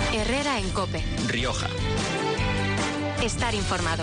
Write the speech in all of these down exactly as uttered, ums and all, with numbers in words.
Herrera en COPE. Rioja. Estar informado.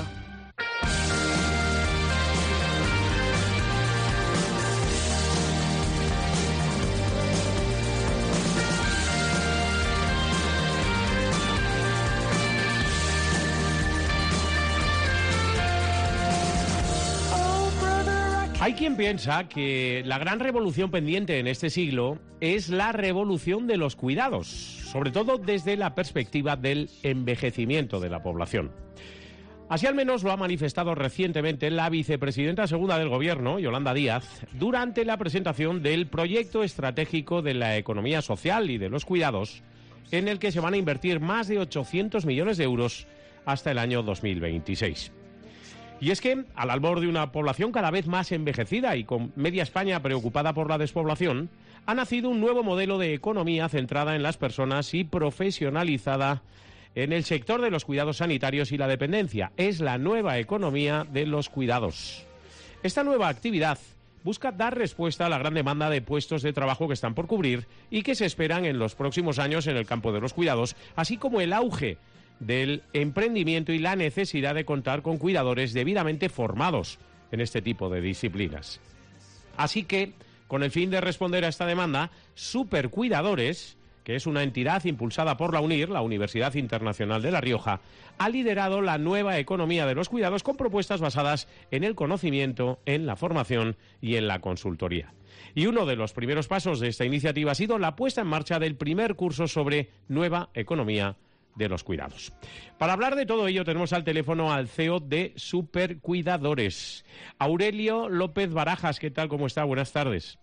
Hay quien piensa que la gran revolución pendiente en este siglo es la revolución de los cuidados, sobre todo desde la perspectiva del envejecimiento de la población. Así al menos lo ha manifestado recientemente la vicepresidenta segunda del Gobierno, Yolanda Díaz, durante la presentación del proyecto estratégico de la economía social y de los cuidados, en el que se van a invertir más de ochocientos millones de euros hasta el año dos mil veintiséis. Y es que, al albor de una población cada vez más envejecida y con media España preocupada por la despoblación, ha nacido un nuevo modelo de economía centrada en las personas y profesionalizada en el sector de los cuidados sanitarios y la dependencia. Es la nueva economía de los cuidados. Esta nueva actividad busca dar respuesta a la gran demanda de puestos de trabajo que están por cubrir y que se esperan en los próximos años en el campo de los cuidados, así como el auge del emprendimiento y la necesidad de contar con cuidadores debidamente formados en este tipo de disciplinas. Así que, con el fin de responder a esta demanda, Supercuidadores, que es una entidad impulsada por la UNIR, la Universidad Internacional de La Rioja, ha liderado la nueva economía de los cuidados con propuestas basadas en el conocimiento, en la formación y en la consultoría. Y uno de los primeros pasos de esta iniciativa ha sido la puesta en marcha del primer curso sobre nueva economía de los cuidados. Para hablar de todo ello tenemos al teléfono al C E O de Supercuidadores, Aurelio López Barajas. ¿Qué tal? ¿Cómo está? Buenas tardes.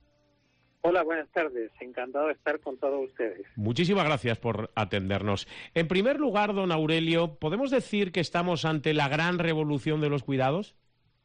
Hola, buenas tardes. Encantado de estar con todos ustedes. Muchísimas gracias por atendernos. En primer lugar, don Aurelio, ¿podemos decir que estamos ante la gran revolución de los cuidados?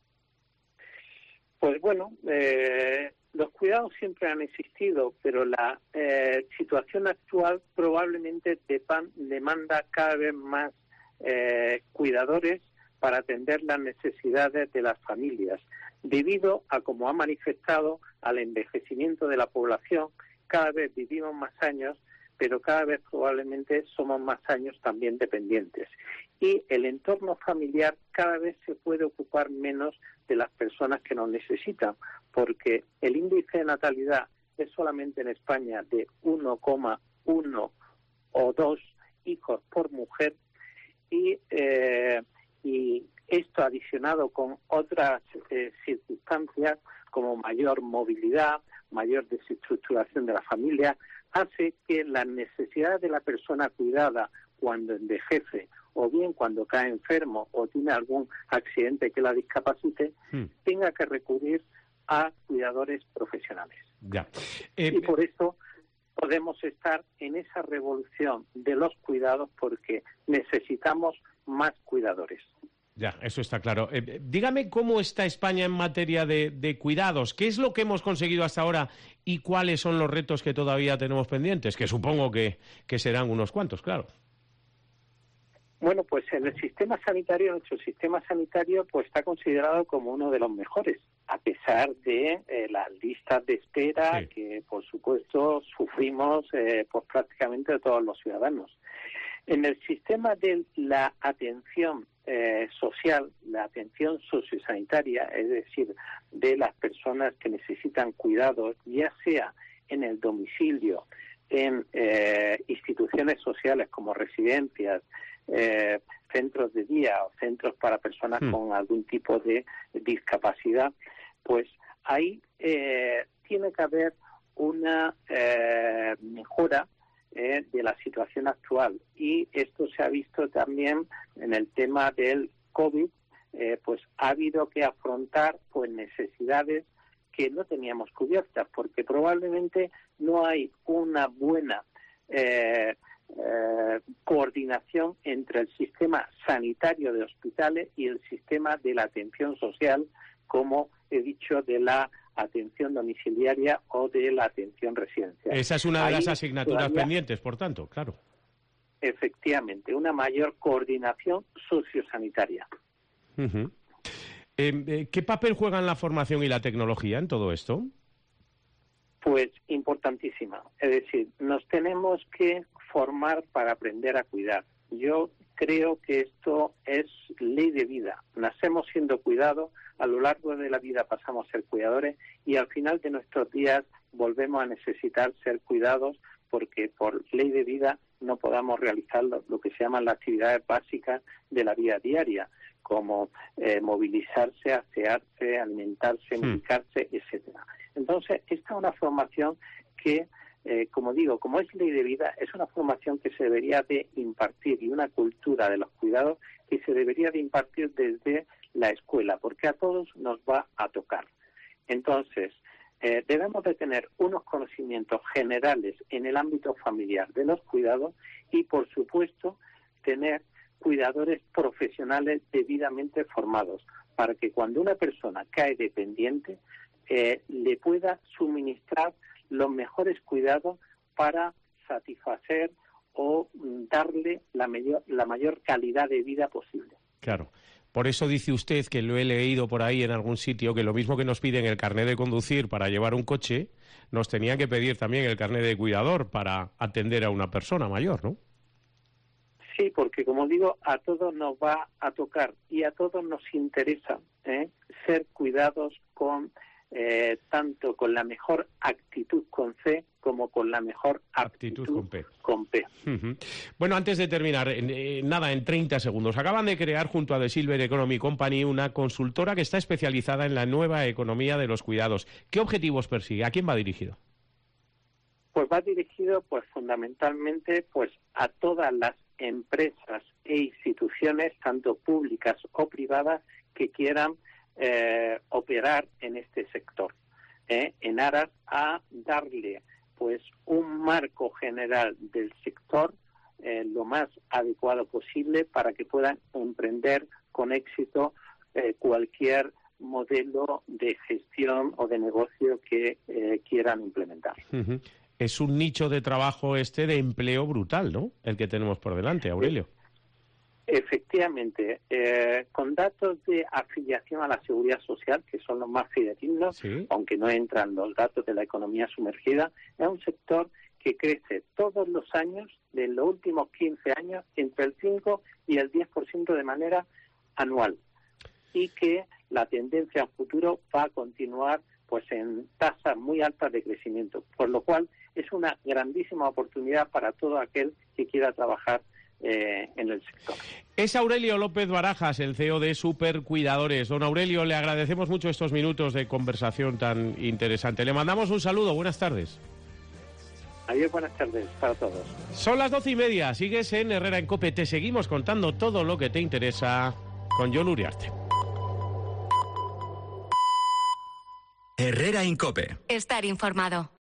Pues bueno, eh, los cuidados siempre han existido, pero la eh, situación actual probablemente depan, demanda cada vez más eh, cuidadores para atender las necesidades de las familias, debido a, como ha manifestado, al envejecimiento de la población. Cada vez vivimos más años, pero cada vez probablemente somos más años también dependientes. Y el entorno familiar cada vez se puede ocupar menos de las personas que nos necesitan, porque el índice de natalidad es solamente en España de uno coma uno o dos hijos por mujer, y, eh, y esto adicionado con otras eh, circunstancias como mayor movilidad, mayor desestructuración de la familia, hace que las necesidades de la persona cuidada cuando envejece o bien cuando cae enfermo o tiene algún accidente que la discapacite, hmm. tenga que recurrir a cuidadores profesionales. Ya. Eh, y por eso podemos estar en esa revolución de los cuidados, porque necesitamos más cuidadores. Ya, eso está claro. Eh, dígame cómo está España en materia de, de cuidados. ¿Qué es lo que hemos conseguido hasta ahora y cuáles son los retos que todavía tenemos pendientes? Que supongo que, que serán unos cuantos, claro. Bueno, pues en el sistema sanitario, nuestro sistema sanitario pues está considerado como uno de los mejores, a pesar de eh, las listas de espera sí. que, por supuesto, sufrimos eh, pues prácticamente todos los ciudadanos. En el sistema de la atención eh, social, la atención sociosanitaria, es decir, de las personas que necesitan cuidados, ya sea en el domicilio, en eh, instituciones sociales como residencias, eh, centros de día o centros para personas mm. con algún tipo de discapacidad, pues ahí eh, tiene que haber una eh, mejora Eh, de la situación actual, y esto se ha visto también en el tema del COVID. Eh, pues ha habido que afrontar pues necesidades que no teníamos cubiertas, porque probablemente no hay una buena eh, eh, coordinación entre el sistema sanitario de hospitales y el sistema de la atención social, como he dicho, de la atención domiciliaria o de la atención residencial. Esa es una de Ahí las asignaturas todavía, pendientes, por tanto, claro. Efectivamente, una mayor coordinación sociosanitaria. Uh-huh. eh, eh, ¿Qué papel juegan la formación y la tecnología en todo esto? Pues importantísima. Es decir, nos tenemos que formar para aprender a cuidar. Yo creo que esto es ley de vida. Nacemos siendo cuidados, a lo largo de la vida pasamos a ser cuidadores y al final de nuestros días volvemos a necesitar ser cuidados porque por ley de vida no podamos realizar lo, lo que se llaman las actividades básicas de la vida diaria, como eh, movilizarse, asearse, alimentarse, medicarse, sí. etcétera. Entonces, esta es una formación que, eh, como digo, como es ley de vida, es una formación que se debería de impartir y una cultura de los cuidados que se debería de impartir desde la escuela, porque a todos nos va a tocar. Entonces, eh, debemos de tener unos conocimientos generales en el ámbito familiar de los cuidados y, por supuesto, tener cuidadores profesionales debidamente formados para que cuando una persona cae dependiente eh, le pueda suministrar los mejores cuidados para satisfacer o darle la mayor, la mayor calidad de vida posible. Claro. Por eso dice usted, que lo he leído por ahí en algún sitio, que lo mismo que nos piden el carnet de conducir para llevar un coche, nos tenían que pedir también el carnet de cuidador para atender a una persona mayor, ¿no? Sí, porque como digo, a todos nos va a tocar y a todos nos interesa ¿eh? ser cuidados con eh, tanto con la mejor actitud con C como con la mejor actitud, actitud con P. Con P. Uh-huh. Bueno, antes de terminar, eh, nada, en treinta segundos. Acaban de crear junto a The Silver Economy Company una consultora que está especializada en la nueva economía de los cuidados. ¿Qué objetivos persigue? ¿A quién va dirigido? Pues va dirigido, pues fundamentalmente, pues a todas las empresas e instituciones, tanto públicas o privadas, que quieran eh, operar en este sector, ¿eh? en aras a darle pues un marco general del sector eh, lo más adecuado posible para que puedan emprender con éxito eh, cualquier modelo de gestión o de negocio que eh, quieran implementar. Uh-huh. Es un nicho de trabajo este de empleo brutal, ¿no? El que tenemos por delante, Aurelio. Efectivamente, eh, con datos de afiliación a la Seguridad Social, que son los más fidedignos, ¿sí? Aunque no entran los datos de la economía sumergida, es un sector que crece todos los años, de los últimos quince años, entre el cinco y el diez por ciento de manera anual, y que la tendencia en futuro va a continuar pues en tasas muy altas de crecimiento, por lo cual es una grandísima oportunidad para todo aquel que quiera trabajar eh, en el sector. Es Aurelio López Barajas, el C E O de Supercuidadores. Don Aurelio, le agradecemos mucho estos minutos de conversación tan interesante. Le mandamos un saludo, buenas tardes. Adiós, buenas tardes para todos. Son las doce y media, sigues en Herrera en COPE, te seguimos contando todo lo que te interesa con Jon Uriarte. Herrera en COPE. Estar informado.